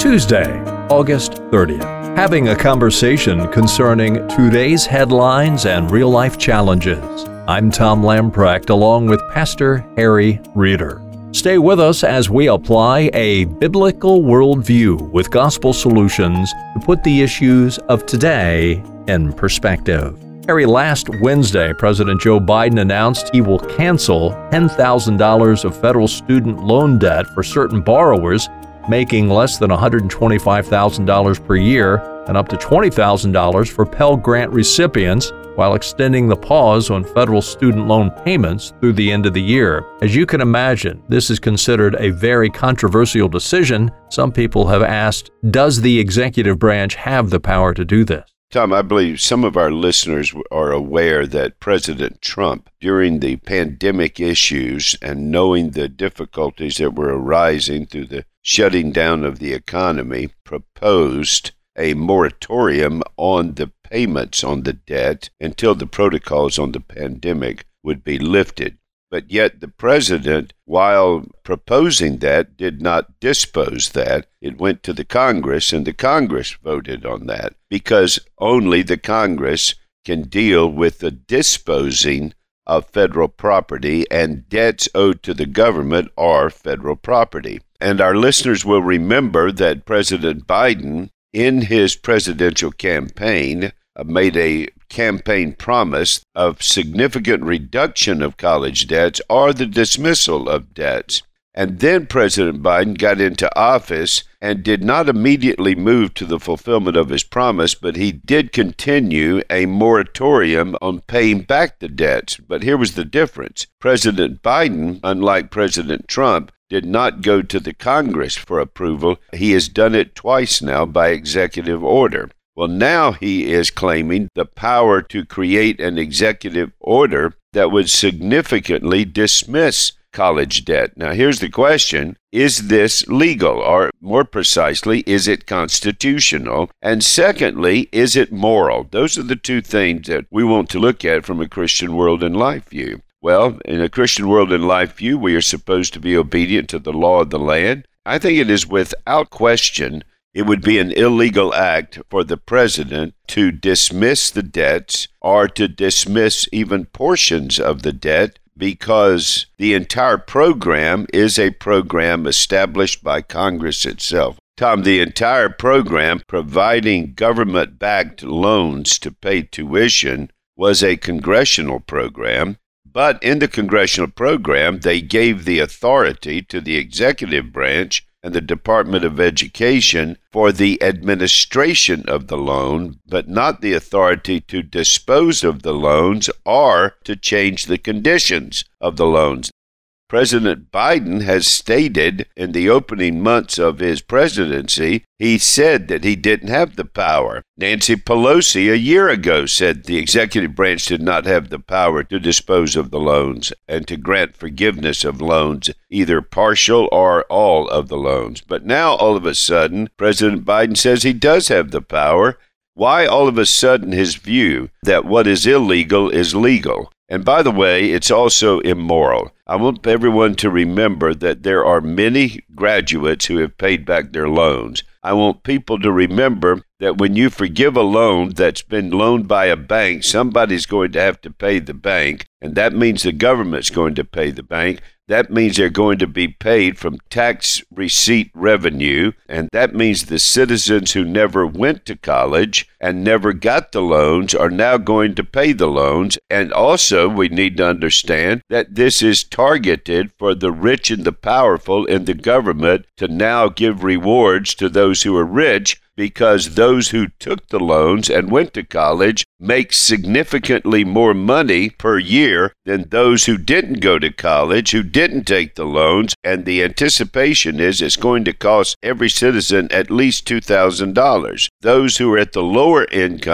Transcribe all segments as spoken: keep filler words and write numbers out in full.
Tuesday, August thirtieth. Having a conversation concerning today's headlines and real-life challenges. I'm Tom Lamprecht along with Pastor Harry Reeder. Stay with us as we apply a biblical worldview with gospel solutions to put the issues of today in perspective. Harry, last Wednesday, President Joe Biden announced he will cancel ten thousand dollars of federal student loan debt for certain borrowers making less than one hundred twenty-five thousand dollars per year and up to twenty thousand dollars for Pell Grant recipients, while extending the pause on federal student loan payments through the end of the year. As you can imagine, this is considered a very controversial decision. Some people have asked, does the executive branch have the power to do this? Tom, I believe some of our listeners are aware that President Trump, during the pandemic issues and knowing the difficulties that were arising through the shutting down of the economy, proposed a moratorium on the payments on the debt until the protocols on the pandemic would be lifted. But yet the president, while proposing that, did not dispose that. It went to the Congress, and the Congress voted on that, because only the Congress can deal with the disposing of federal property, and debts owed to the government are federal property. And our listeners will remember that President Biden, in his presidential campaign, uh, made a campaign promise of significant reduction of college debts or the dismissal of debts. And then President Biden got into office and did not immediately move to the fulfillment of his promise, but he did continue a moratorium on paying back the debts. But here was the difference. President Biden, unlike President Trump, did not go to the Congress for approval. He has done it twice now by executive order. Well, now he is claiming the power to create an executive order that would significantly dismiss college debt. Now, here's the question. Is this legal? Or more precisely, is it constitutional? And secondly, is it moral? Those are the two things that we want to look at from a Christian world and life view. Well, in a Christian world and life view, we are supposed to be obedient to the law of the land. I think it is without question it would be an illegal act for the president to dismiss the debts or to dismiss even portions of the debt, because the entire program is a program established by Congress itself. Tom, the entire program providing government-backed loans to pay tuition was a congressional program. But in the congressional program, they gave the authority to the executive branch and the Department of Education for the administration of the loan, but not the authority to dispose of the loans or to change the conditions of the loans. President Biden has stated in the opening months of his presidency, he said that he didn't have the power. Nancy Pelosi a year ago said the executive branch did not have the power to dispose of the loans and to grant forgiveness of loans, either partial or all of the loans. But now, all of a sudden, President Biden says he does have the power. Why all of a sudden his view that what is illegal is legal? And by the way, it's also immoral. I want everyone to remember that there are many graduates who have paid back their loans. I want people to remember that when you forgive a loan that's been loaned by a bank, somebody's going to have to pay the bank, and that means the government's going to pay the bank. That means they're going to be paid from tax receipt revenue, and that means the citizens who never went to college and never got the loans are now going to pay the loans. And also, we need to understand that this is targeted for the rich and the powerful in the government to now give rewards to those who are rich, because those who took the loans and went to college make significantly more money per year than those who didn't go to college, who didn't take the loans, and the anticipation is it's going to cost every citizen at least two thousand dollars. Those who are at the lower income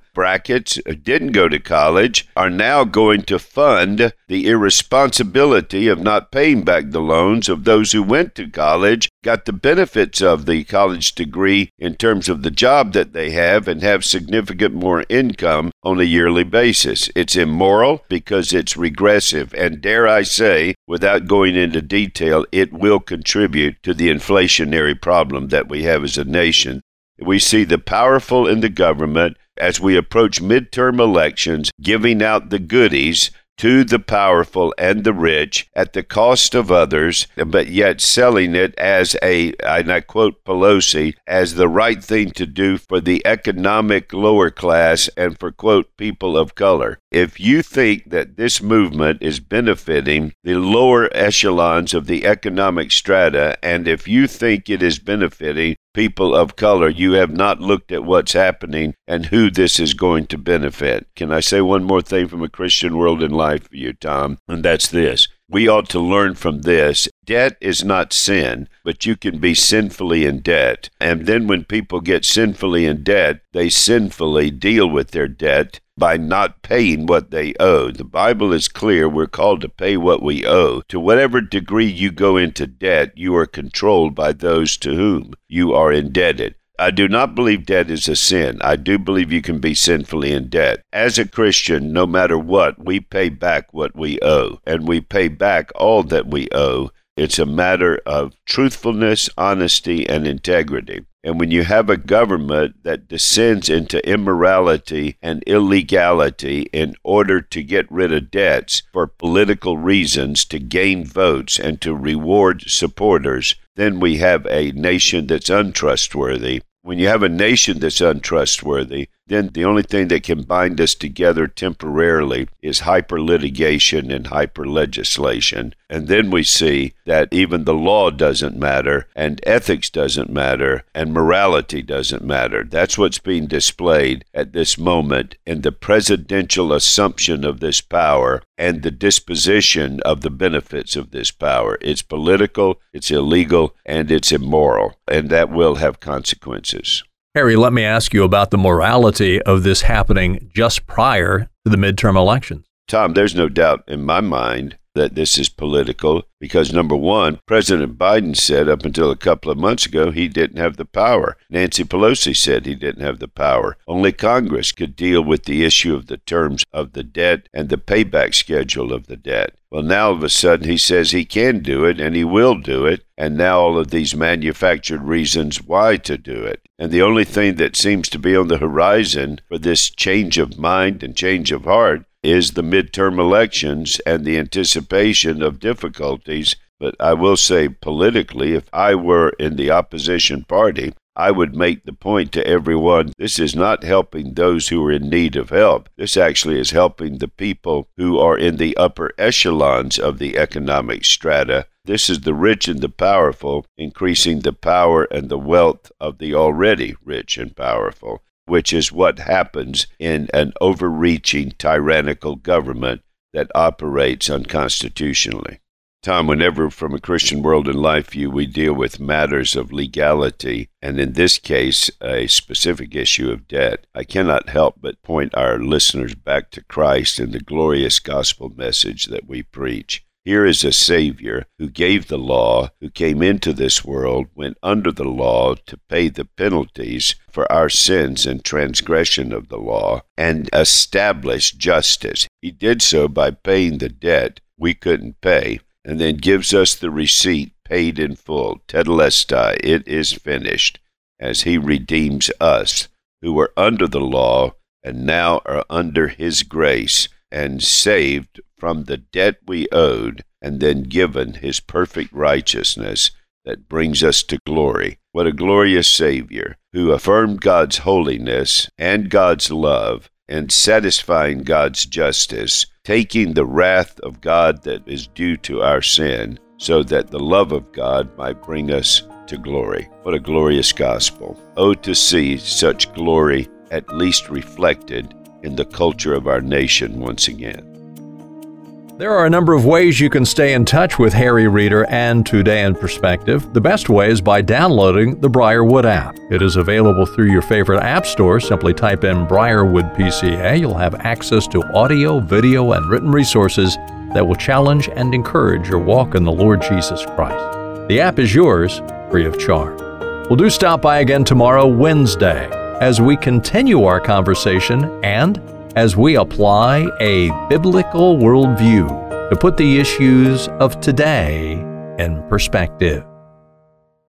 brackets, didn't go to college, are now going to fund the irresponsibility of not paying back the loans of those who went to college, got the benefits of the college degree in terms of the job that they have, and have significant more income on a yearly basis. It's immoral because it's regressive, and dare I say, without going into detail, it will contribute to the inflationary problem that we have as a nation. We see the powerful in the government as we approach midterm elections giving out the goodies to the powerful and the rich at the cost of others, but yet selling it as a, and I quote Pelosi, as the right thing to do for the economic lower class and for, quote, people of color. If you think that this movement is benefiting the lower echelons of the economic strata, and if you think it is benefiting people of color, you have not looked at what's happening and who this is going to benefit. Can I say one more thing from a Christian world in life for you, Tom? And that's this. We ought to learn from this. Debt is not sin, but you can be sinfully in debt. And then when people get sinfully in debt, they sinfully deal with their debt by not paying what they owe. The Bible is clear. We're called to pay what we owe. To whatever degree you go into debt, you are controlled by those to whom you are indebted. I do not believe debt is a sin. I do believe you can be sinfully in debt. As a Christian, no matter what, we pay back what we owe, and we pay back all that we owe. It's a matter of truthfulness, honesty, and integrity. And when you have a government that descends into immorality and illegality in order to get rid of debts for political reasons, to gain votes and to reward supporters, then we have a nation that's untrustworthy. When you have a nation that's untrustworthy, then the only thing that can bind us together temporarily is hyper-litigation and hyper-legislation. And then we see that even the law doesn't matter, and ethics doesn't matter, and morality doesn't matter. That's what's being displayed at this moment in the presidential assumption of this power and the disposition of the benefits of this power. It's political, it's illegal, and it's immoral, and that will have consequences. Harry, let me ask you about the morality of this happening just prior to the midterm elections. Tom, there's no doubt in my mind that this is political because, number one, President Biden said up until a couple of months ago he didn't have the power. Nancy Pelosi said he didn't have the power. Only Congress could deal with the issue of the terms of the debt and the payback schedule of the debt. Well, now all of a sudden he says he can do it and he will do it, and now all of these manufactured reasons why to do it. And the only thing that seems to be on the horizon for this change of mind and change of heart is the midterm elections and the anticipation of difficulties. But I will say politically, if I were in the opposition party, I would make the point to everyone, this is not helping those who are in need of help. This actually is helping the people who are in the upper echelons of the economic strata. This is the rich and the powerful, increasing the power and the wealth of the already rich and powerful, which is what happens in an overreaching tyrannical government that operates unconstitutionally. Tom, whenever from a Christian world and life view we deal with matters of legality, and in this case a specific issue of debt, I cannot help but point our listeners back to Christ and the glorious gospel message that we preach. Here is a Savior who gave the law, who came into this world, went under the law to pay the penalties for our sins and transgression of the law, and established justice. He did so by paying the debt we couldn't pay, and then gives us the receipt paid in full, tetelestai, it is finished, as he redeems us who were under the law and now are under his grace and saved from the debt we owed, and then given his perfect righteousness that brings us to glory. What a glorious Savior, who affirmed God's holiness and God's love, and satisfying God's justice, taking the wrath of God that is due to our sin, so that the love of God might bring us to glory. What a glorious gospel. Oh, to see such glory at least reflected in the culture of our nation once again. There are a number of ways you can stay in touch with Harry Reeder and Today in Perspective. The best way is by downloading the Briarwood app. It is available through your favorite app store. Simply type in Briarwood P C A. You'll have access to audio, video, and written resources that will challenge and encourage your walk in the Lord Jesus Christ. The app is yours, free of charge. Well, do stop by again tomorrow, Wednesday, as we continue our conversation and as we apply a biblical worldview to put the issues of today in perspective.